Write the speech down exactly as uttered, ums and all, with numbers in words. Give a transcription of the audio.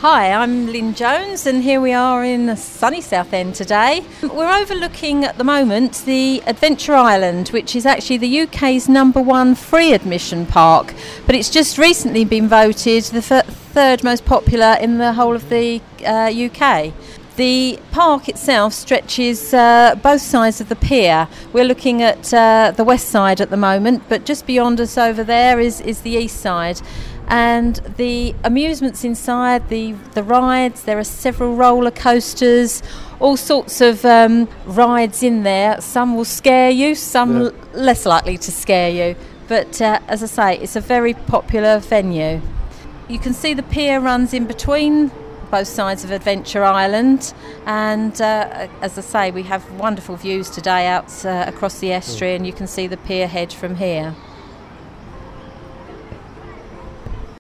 Hi, I'm Lynn Jones and here we are in the sunny Southend today. We're overlooking at the moment the Adventure Island, which is actually the U K's number one free admission park, but it's just recently been voted the th- third most popular in the whole of the uh, U K. The park itself stretches uh, both sides of the pier. We're looking at uh, the west side at the moment, but just beyond us over there is, is the east side. And the amusements inside, the, the rides, there are several roller coasters, all sorts of um, rides in there. Some will scare you, some yeah. l- less likely to scare you. But uh, as I say, it's a very popular venue. You can see the pier runs in between both sides of Adventure Island, and uh, as I say, we have wonderful views today out uh, across the estuary, and you can see the pier head from here.